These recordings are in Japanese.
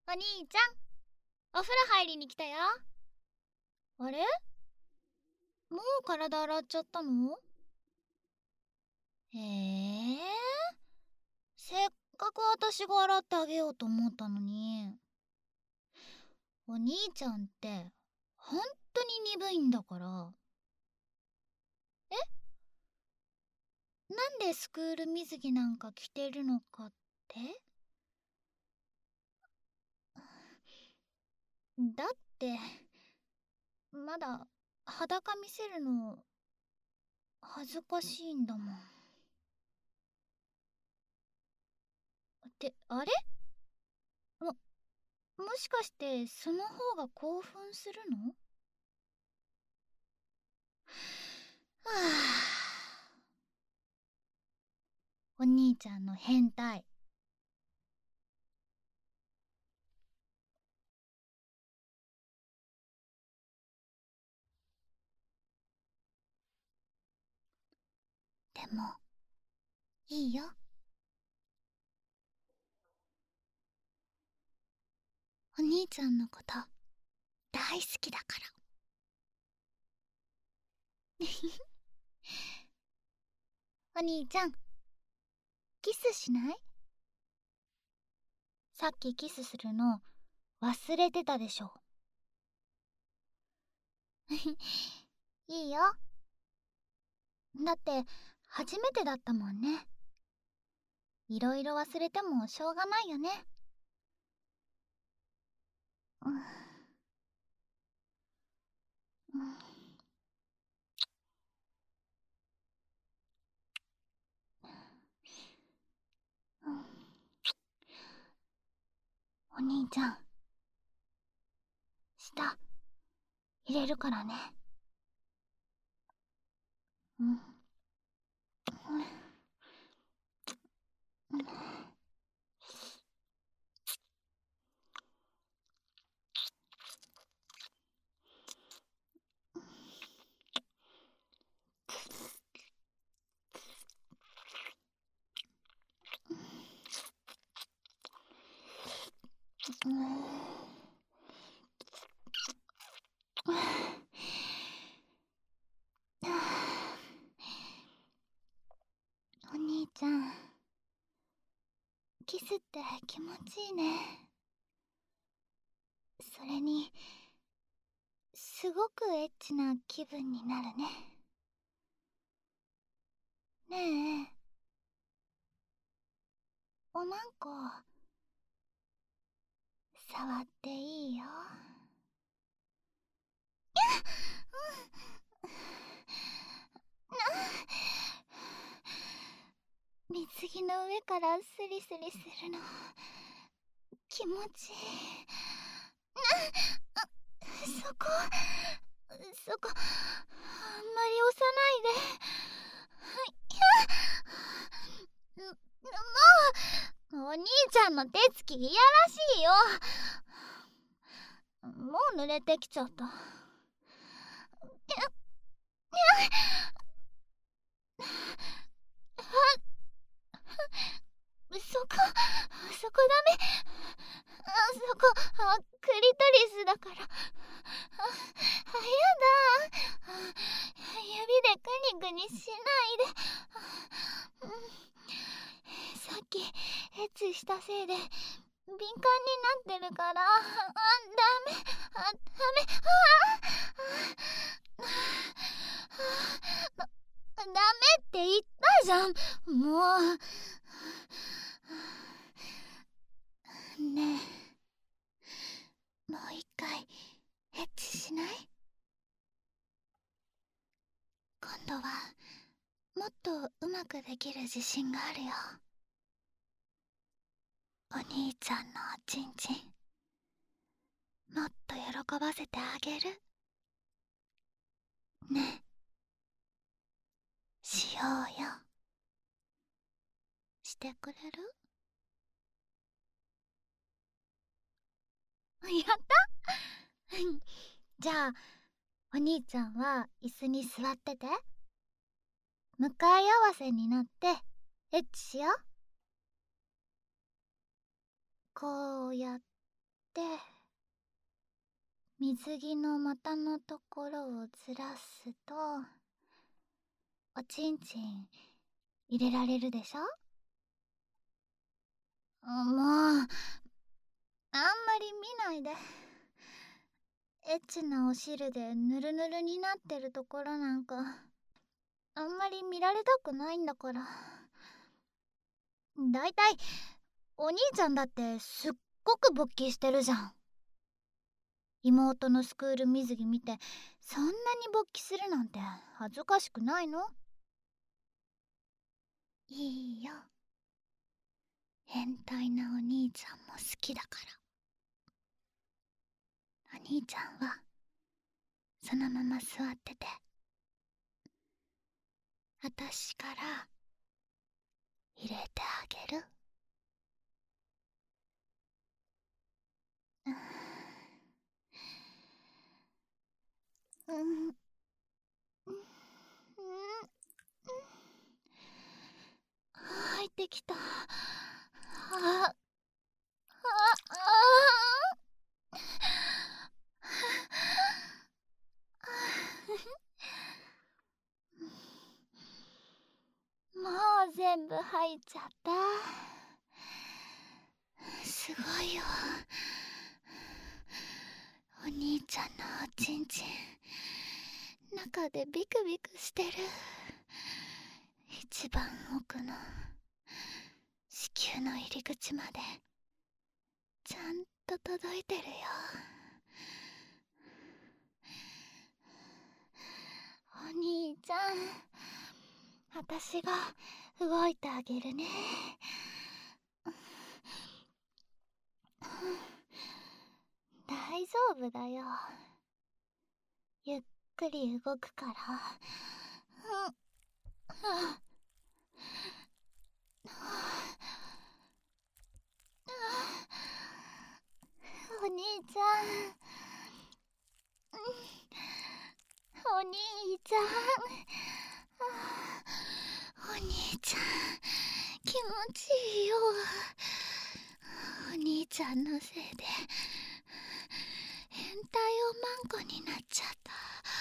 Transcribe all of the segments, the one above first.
お兄ちゃん、お風呂入りに来たよ。あれ、もう体洗っちゃったの？へえ、せっかく私が洗ってあげようと思ったのに。お兄ちゃんってほんとに鈍いんだから。え、なんでスクール水着なんか着てるのかって？だってまだ裸見せるの恥ずかしいんだもん。ってあれ、ももしかしてその方が興奮するの？はあ、お兄ちゃんの変態。でもいいよ、お兄ちゃんのこと大好きだから。お兄ちゃん、キスしない？さっきキスするの忘れてたでしょ。いいよ、だって初めてだったもんね。いろいろ忘れてもしょうがないよね。うん、うん、うん。お兄ちゃん、舌入れるからね。うん、うん、うん。お兄ちゃん、キスって気持ちいいね。それにすごくエッチな気分になるね。ねえ、おまんこ触っていいよ。水着の上からスリスリするの気持ちいい。そこ、そこ、あんまり押さないで。もう、お兄ちゃんの手つきいやらしいよ。もう濡れてきちゃった。そこ、そこダメ。そこ、クリトリスだから。やだ。指でグニグニしないで。さっきエッチしたせいで敏感になってるから。ダメ、ダメ。ダメって言ったじゃん、もう。ねえ、もう一回エッチしない？今度はもっとうまくできる自信があるよ。お兄ちゃんのおちんちんもっと喜ばせてあげるね。しようよ。してくれる？やった。じゃあお兄ちゃんは椅子に座ってて、向かい合わせになってエッチしよう。こうやってて水着の股のところをずらすとおちんちん入れられるでしょ。もうあんまり見ないで。エッチなお汁でヌルヌルになってるところなんかあんまり見られたくないんだから。だいたいお兄ちゃんだってすっごく勃起してるじゃん。妹のスクール水着見てそんなに勃起するなんて恥ずかしくないの？いいよ、変態なお兄ちゃんも好きだから。お兄ちゃんはそのまま座ってて、あたしから入れてあげる。入ってきた。もう全部入っちゃった。すごいよ、お兄ちゃんのおちんちん中でビクビクしてる。一番奥の子宮の入り口までちゃんと届いてるよ。お兄ちゃん、あたしが動いてあげるね。大丈夫だよ、ゆっくり動くから。お兄ちゃん、お兄ちゃん、お兄ちゃん、気持ちいいよ。お兄ちゃんのせいで変態おまんこになっちゃった。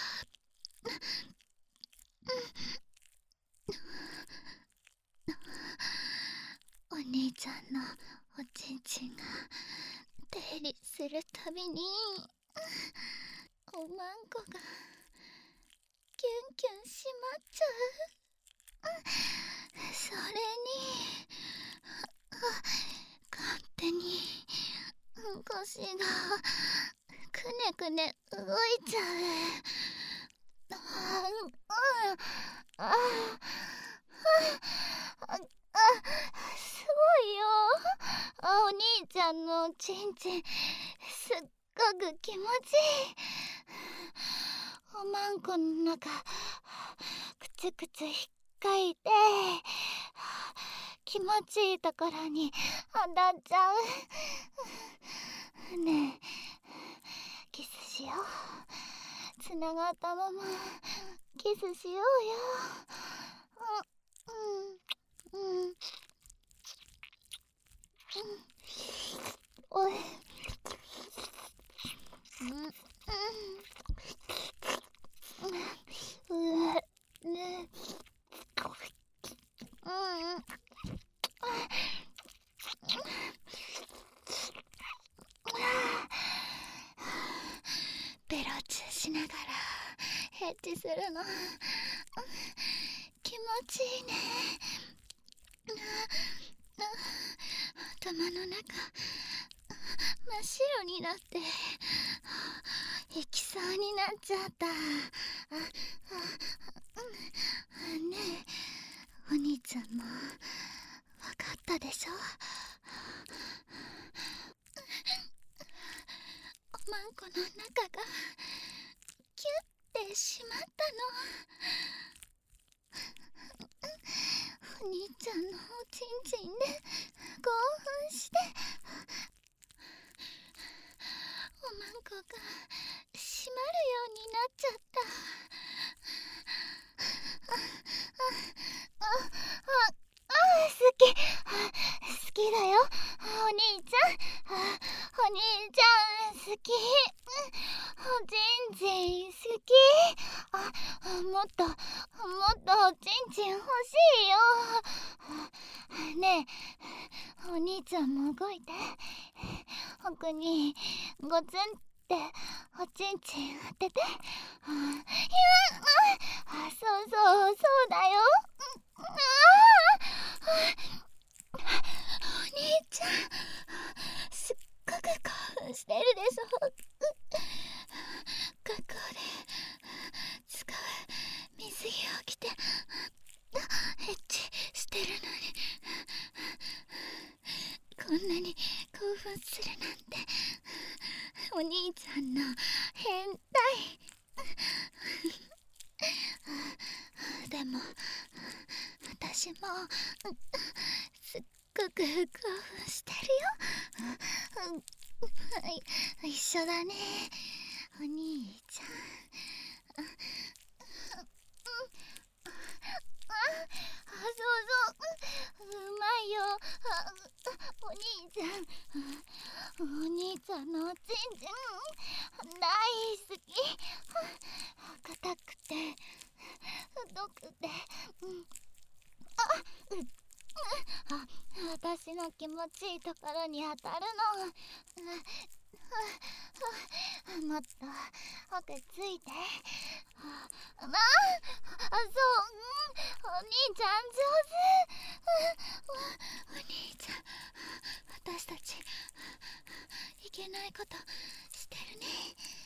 お兄ちゃんのおちんちんが出入りするたびにおまんこがキュンキュンしまっちゃう。それに勝手に腰がくねくね動いちゃう。すごいよ、お兄ちゃんのちんちんすっごく気持ちいい。おまんこの中くつくつ引っかいて気持ちいいところに当たっちゃう。ねえ、キスしよう。つながったままキスしようよ。おい、ベロチューしながらヘッチするの気持ちいいね。頭の中真っ白になって行きそうになっちゃった。ねえ、お兄ちゃんもわかったでしょ。おまんこの中がキュッてしまったの。お兄ちゃんのおちんちんで興奮しておまんこが閉まるようになっちゃった。好きだよ、お兄ちゃん。お兄ちゃ好き。おちんちん好き。もっとおちんちん欲しいよ。ねえ、お兄ちゃんも動いて。奥にゴツンっておちんちん当てて。そうだよ。お兄ちゃん、すっごく興奮してるでしょ。学校で使う水着を着てエッチしてるのに、こんなに興奮するなんて、お兄ちゃんの変態。でも私もすっごく興奮してるよ。一緒だね、お兄ちゃん。そううまいよ。お兄ちゃん、お兄ちゃんのおちんちん大好き。硬くて太くて、私の気持ちいいところに当たるの。もっと奥ついて。そう、お兄ちゃん上手。お兄ちゃん、私たちいけないことしてるね。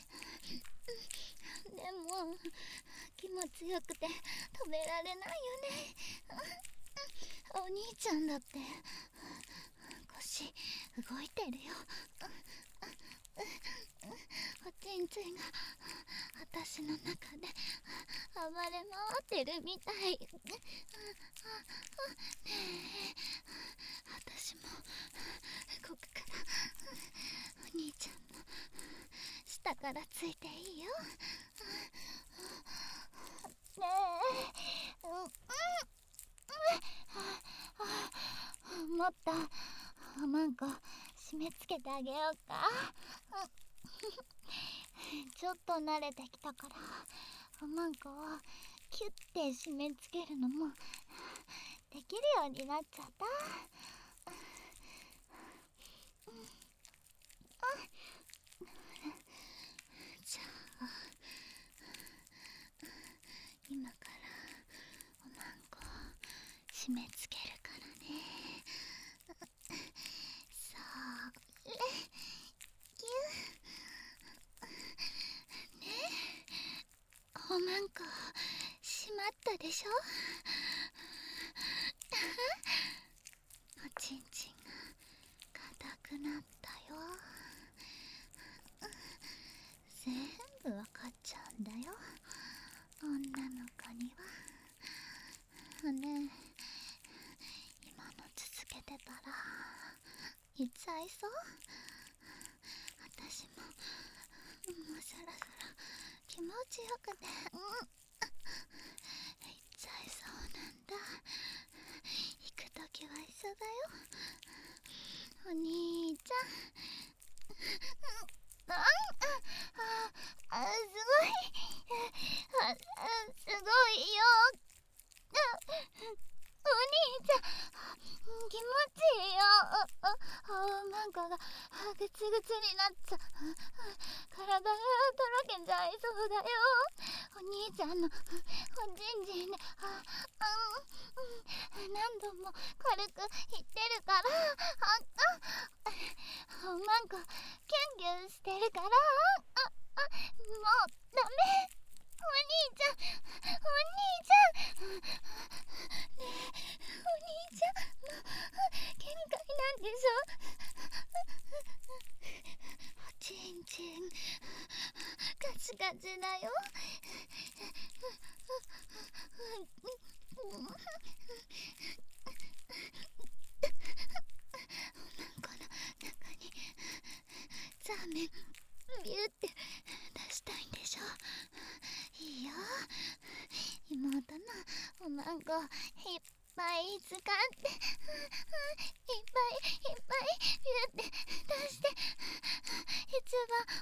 でも気持ちよくて止められないよね。お兄ちゃんだって腰動いてるよ。おちんちんが私の中で暴れ回ってるみたい。ねえ、私もここからお兄ちゃんの下からついていいよ。ねえ、もっとおまんこ締め付けてあげようか。ちょっと慣れてきたからおまんこをキュッて締め付けるのもできるようになっちゃった。じゃあ今からおまんこ締め付けるからね。それ、ぎゅねえ、おまんこ閉まったでしょ。おちんちんが硬くなったよ。全部わかっちゃうんだよ、女の子には。ねえ、今の続けてたらいっちゃいそう。私ももうそろそろ気持ちよくて、いっちゃいそうなんだ。行くときは一緒だよ、お兄ちゃん。すごいよ。お兄ちゃん、気持ちいいよ。マンコがぐつぐつになっちゃう。体がとろけちゃいそうだよ。お兄ちゃんのおちんちんで何度も軽く言ってるから。マンコキュンキュンしてるから。もうダメ。お兄ちゃん、お兄ちゃん。ねえ、お兄ちゃん、もう限界なんでしょ。おちんちんガチガチだよ。おまんこの中にザーメンビューって出したいんでしょ。いいよ、妹のおまんこいっぱい使って、いっぱいビューって出して、一番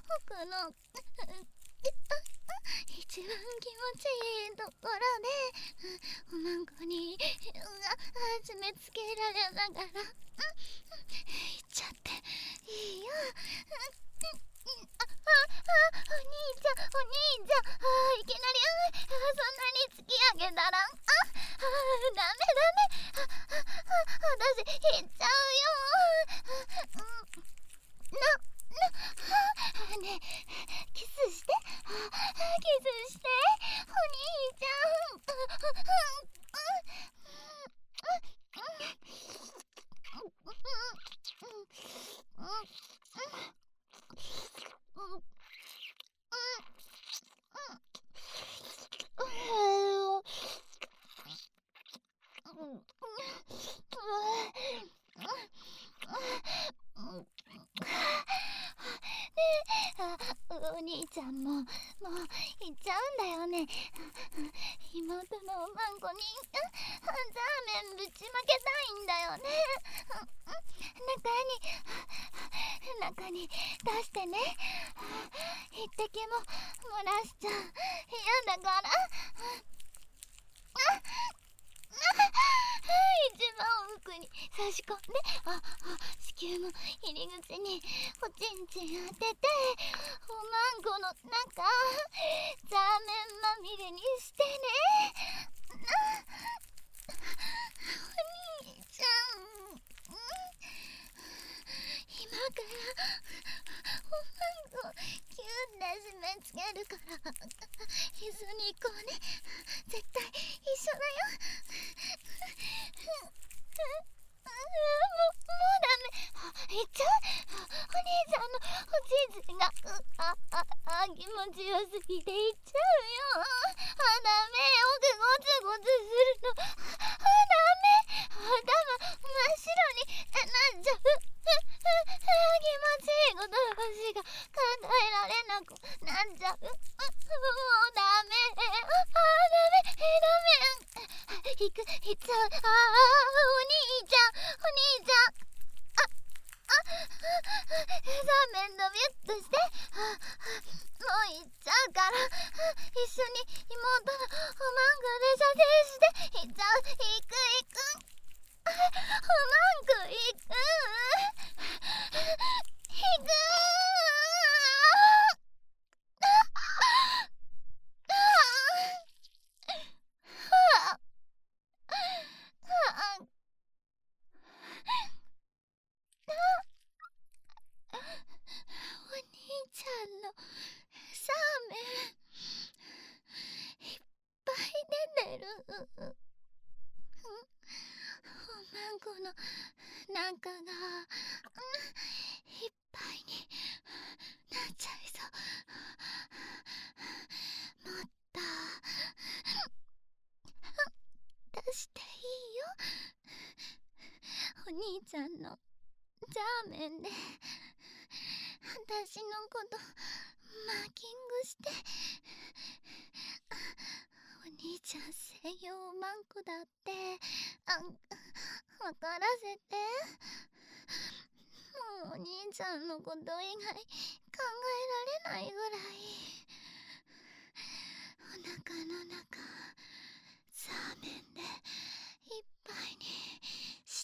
一番気持ちいいところでおまんこに締め付けられながら行っちゃっていいよ。お兄ちゃんお兄ちゃん、いきなりそんなに突き上げたらダメダメ、私行っちゃうよ。ねえキスして、キスしてお兄ちお兄ちゃんもう行っちゃうんだよね。妹のおまんこにザーメンぶちまけたいんだよね。中に出してね。一滴も漏らしちゃ嫌だから。一番奥に差し込んで、子宮の入り口におちんちん当てて、おまんこの中ザーメンまみれにしてね。お兄ちゃん、今からおまんこキュンで締め付けるから一緒に行こうね。絶対一緒だよ。もうダメ。行っちゃう。お兄ちゃんのおちんちんが気持ちよすぎて行っちゃうよ。ダメよ、ゴツゴツするの。ダメ。頭真っ白になっちゃう。気持ちいいことばかしが考えられなくなっちゃう。もうダメ。ダメ。行っちゃう。お兄ちゃん。ザーメンのビュッとして、もう行っちゃうから、一緒に妹のおまんこで射精して行っちゃう。行く。おまんこ行く。お兄ちゃんのサーメンいっぱい出てる。おまんこの中がいっぱいになっちゃいそう。もっと出していいよ。お兄ちゃんのザーメンで私のことマーキングして。お兄ちゃん専用マンコだって分からせて。もうお兄ちゃんのこと以外考えられないぐらいお腹の中ザーメンでいっぱいにして。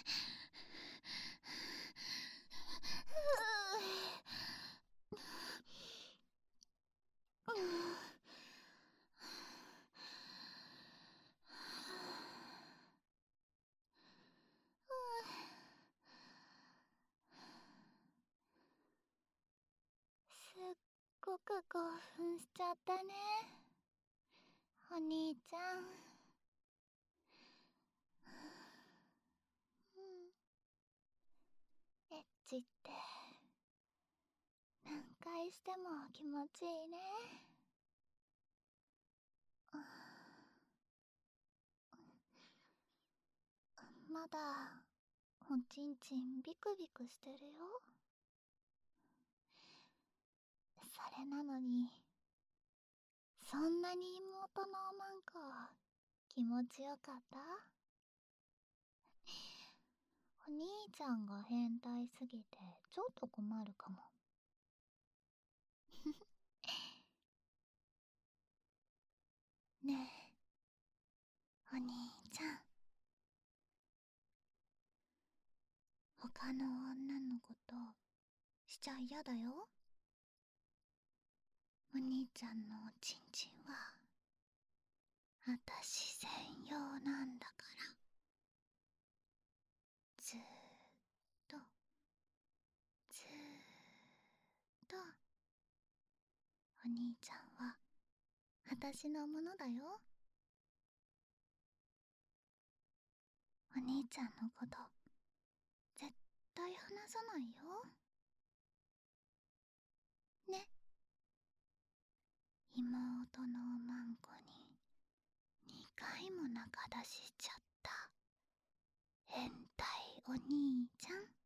すっごく興奮しちゃったね、お兄ちゃん。エッチって何回しても気持ちいいね。まだおちんちんビクビクしてるよ。それなのにそんなに妹のおまんこ気持ちよかった？お兄ちゃんが変態すぎてちょっと困るかも。 ねえ、お兄ちゃん。他の女の子としちゃ嫌だよ。お兄ちゃんのおちんちんはあたし専用なんだから。ずーっとずーっとお兄ちゃんはあたしのものだよ。お兄ちゃんのこと絶対離さないよ。ね。妹のおまんこに2回も仲出しちゃった変態お兄ちゃん。